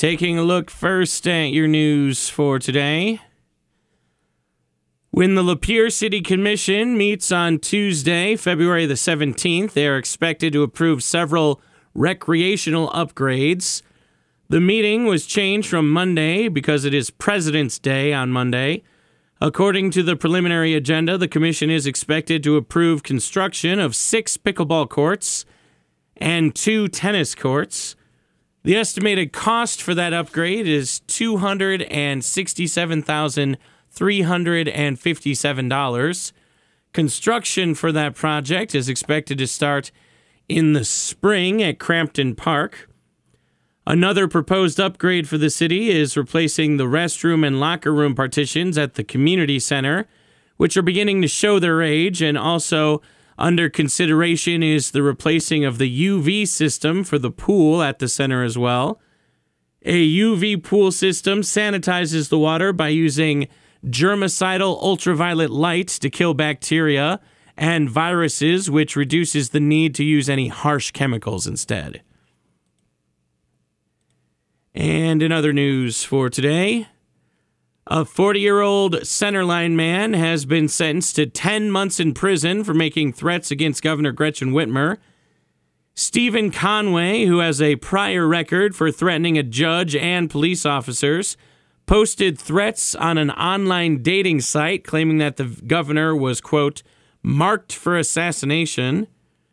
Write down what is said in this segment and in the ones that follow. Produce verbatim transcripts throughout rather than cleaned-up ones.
Taking a look first at your news for today. When the Lapeer City Commission meets on Tuesday, February the seventeenth, they are expected to approve several recreational upgrades. The meeting was changed from Monday because it is President's Day on Monday. According to the preliminary agenda, the commission is expected to approve construction of six pickleball courts and two tennis courts. The estimated cost for that upgrade is two hundred sixty-seven thousand three hundred fifty-seven dollars. Construction for that project is expected to start in the spring at Crampton Park. Another proposed upgrade for the city is replacing the restroom and locker room partitions at the community center, which are beginning to show their age, and also under consideration is the replacing of the U V system for the pool at the center as well. A U V pool system sanitizes the water by using germicidal ultraviolet light to kill bacteria and viruses, which reduces the need to use any harsh chemicals instead. And in other news for today, a forty-year-old centerline man has been sentenced to ten months in prison for making threats against Governor Gretchen Whitmer. Stephen Conway, who has a prior record for threatening a judge and police officers, posted threats on an online dating site claiming that the governor was, quote, marked for assassination.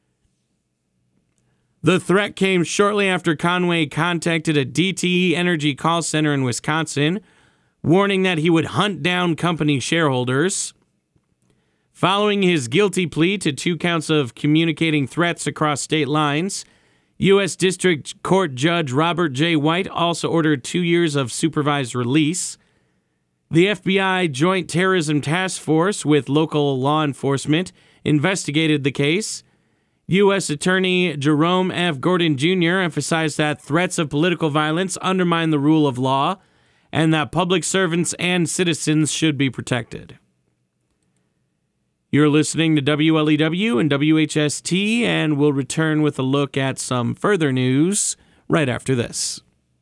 The threat came shortly after Conway contacted a D T E Energy call center in Wisconsin, warning that he would hunt down company shareholders. Following his guilty plea to two counts of communicating threats across state lines, U S District Court Judge Robert J. White also ordered two years of supervised release. The F B I Joint Terrorism Task Force with local law enforcement investigated the case. U S Attorney Jerome F. Gordon Junior emphasized that threats of political violence undermine the rule of law and that public servants and citizens should be protected. You're listening to W L E W and W H S T, and we'll return with a look at some further news right after this.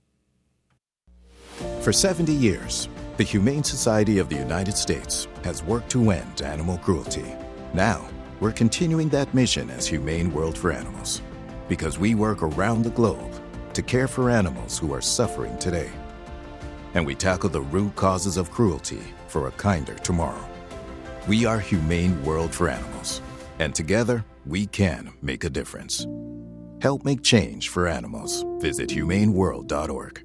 For seventy years, the Humane Society of the United States has worked to end animal cruelty. Now, we're continuing that mission as Humane World for Animals, because we work around the globe to care for animals who are suffering today. And we tackle the root causes of cruelty for a kinder tomorrow. We are Humane World for Animals, and together we can make a difference. Help make change for animals. Visit humane world dot org.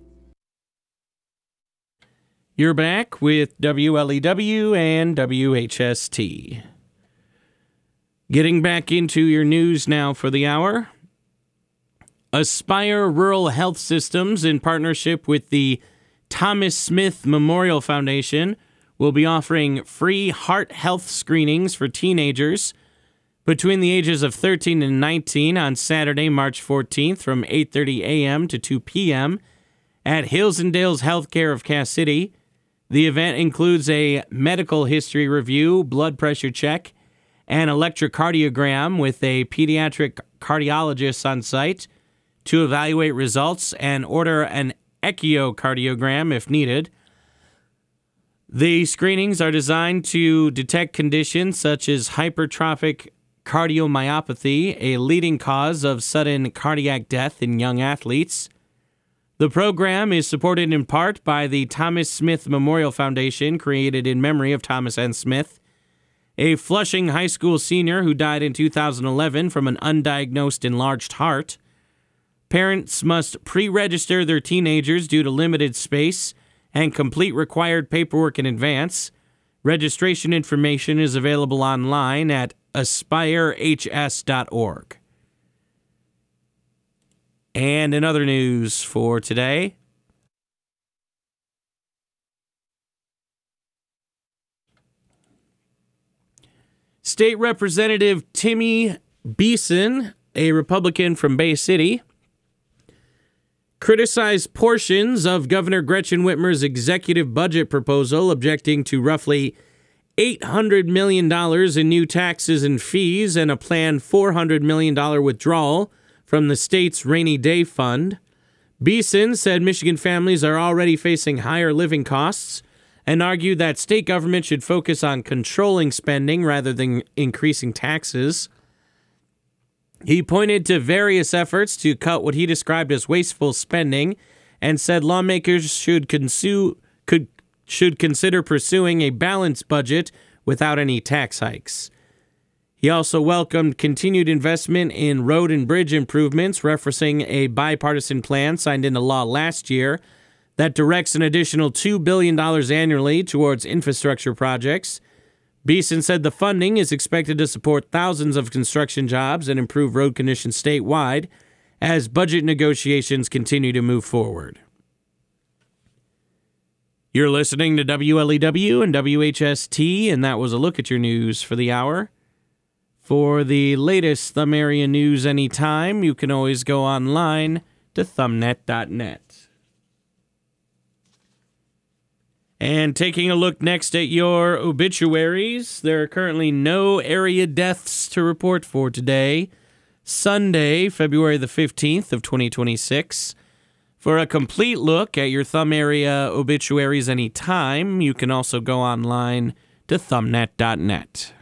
You're back with W L E W and W H S T. Getting back into your news now for the hour. Aspire Rural Health Systems, in partnership with the Thomas Smith Memorial Foundation, will be offering free heart health screenings for teenagers between the ages of thirteen and nineteen on Saturday, March fourteenth from eight thirty a.m. to two p.m. at Hills and Dales Healthcare of Cass City. The event includes a medical history review, blood pressure check, an electrocardiogram with a pediatric cardiologist on site to evaluate results and order an echocardiogram if needed. The screenings are designed to detect conditions such as hypertrophic cardiomyopathy, a leading cause of sudden cardiac death in young athletes. The program is supported in part by the Thomas Smith Memorial Foundation, created in memory of Thomas N. Smith, a Flushing High School senior who died in two thousand eleven from an undiagnosed enlarged heart. Parents must pre-register their teenagers due to limited space and complete required paperwork in advance. Registration information is available online at aspire h s dot org. And in other news for today, State Representative Timmy Beeson, a Republican from Bay City, criticized portions of Governor Gretchen Whitmer's executive budget proposal, objecting to roughly eight hundred million dollars in new taxes and fees and a planned four hundred million dollars withdrawal from the state's rainy day fund. Beeson said Michigan families are already facing higher living costs and argued that state government should focus on controlling spending rather than increasing taxes. He pointed to various efforts to cut what he described as wasteful spending and said lawmakers should, consu- could, should consider pursuing a balanced budget without any tax hikes. He also welcomed continued investment in road and bridge improvements, referencing a bipartisan plan signed into law last year that directs an additional two billion dollars annually towards infrastructure projects. Beeson said the funding is expected to support thousands of construction jobs and improve road conditions statewide as budget negotiations continue to move forward. You're listening to W L E W and W H S T, and that was a look at your news for the hour. For the latest Thumb Area news anytime, you can always go online to thumbnet dot net. And taking a look next at your obituaries, there are currently no area deaths to report for today, Sunday, February the fifteenth of twenty twenty-six. For a complete look at your Thumb Area obituaries anytime, you can also go online to thumbnet dot net.